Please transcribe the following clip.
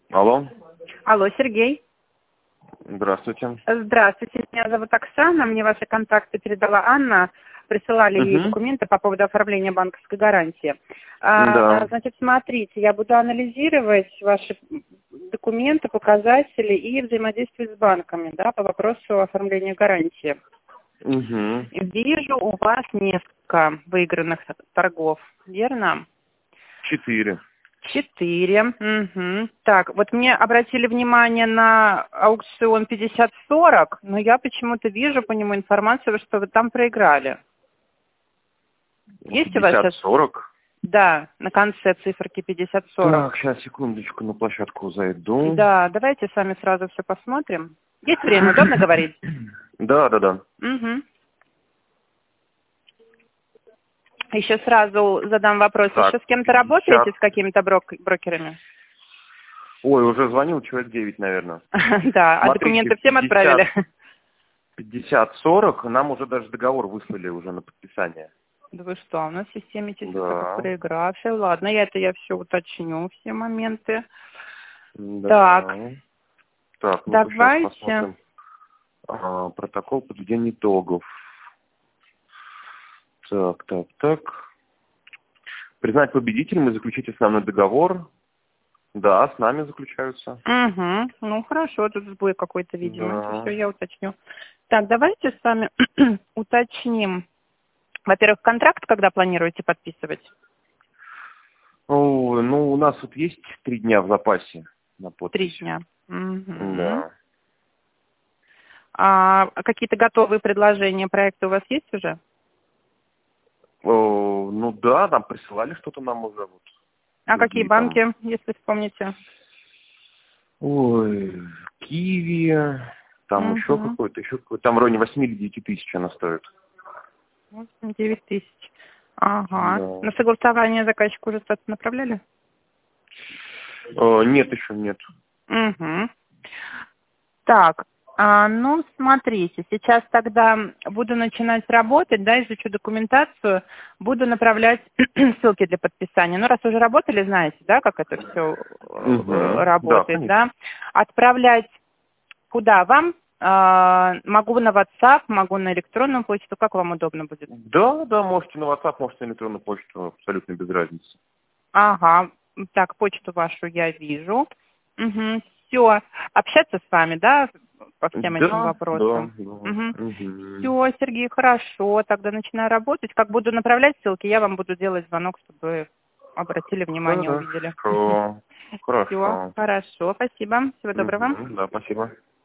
Алло. Алло, Сергей. Здравствуйте. Здравствуйте, меня зовут Оксана, мне ваши контакты передала Анна, присылали ей документы по поводу оформления банковской гарантии. Да. Значит, смотрите, я буду анализировать ваши документы, показатели и взаимодействовать с банками, да, по вопросу оформления гарантии. Вижу у вас несколько выигранных торгов, верно? 4. 4. Угу. Так, вот мне обратили внимание на аукцион 50-40, но я почему-то вижу по нему информацию, что вы там проиграли. Есть у вас сейчас? 50-40? Да, на конце циферки 50-40. Так, сейчас, секундочку, на площадку зайду. Да, давайте с вами сразу все посмотрим. Есть время, удобно говорить? Да. Угу. Еще сразу задам вопрос. Так, Еще с кем-то работаете, с какими-то брокерами? Ой, уже звонил человек 9, наверное. Да, а документы всем отправили? 50-40, нам уже даже договор выслали уже на подписание. Да вы что, у нас в системе числится Да. как проигравшая. Ладно, я все уточню, все моменты. Да. Так, ну давайте. Сейчас посмотрим. Протокол подведения итогов. Так. Признать победителем и заключить основной договор. Да, с нами заключаются. Угу. Ну, хорошо, тут сбой какой-то, видимо. Да. Все, я уточню. Так, давайте с вами уточним. Во-первых, контракт когда планируете подписывать? Ну, у нас вот есть 3 дня в запасе на подпись. 3 дня. Угу. Да. А какие-то готовые предложения проекта у вас есть уже? Ну да, там присылали что-то нам уже. Вот. А какие банки, там? если вспомните? Ой, Киви, там еще какой-то. Там в районе 8 или 9 тысяч она стоит. 9 тысяч. Ага. Да. На согласование заказчику уже что-то направляли? Нет, еще нет. Угу. Так, ну, смотрите, сейчас тогда буду начинать работать, да, изучу документацию, буду направлять ссылки для подписания. Ну, раз уже работали, знаете, да, как это все работает, да? Отправлять куда вам? Могу на WhatsApp, могу на электронную почту, как вам удобно будет? Да, можете на WhatsApp, можете на электронную почту, абсолютно без разницы. Ага, так, почту вашу я вижу. Угу. Все, общаться с вами, да, по всем этим вопросам? Все, Сергей, хорошо, тогда начинаю работать. Как буду направлять ссылки, я вам буду делать звонок, чтобы вы обратили внимание, увидели. Хорошо. Все, хорошо, спасибо, всего доброго. Да, спасибо.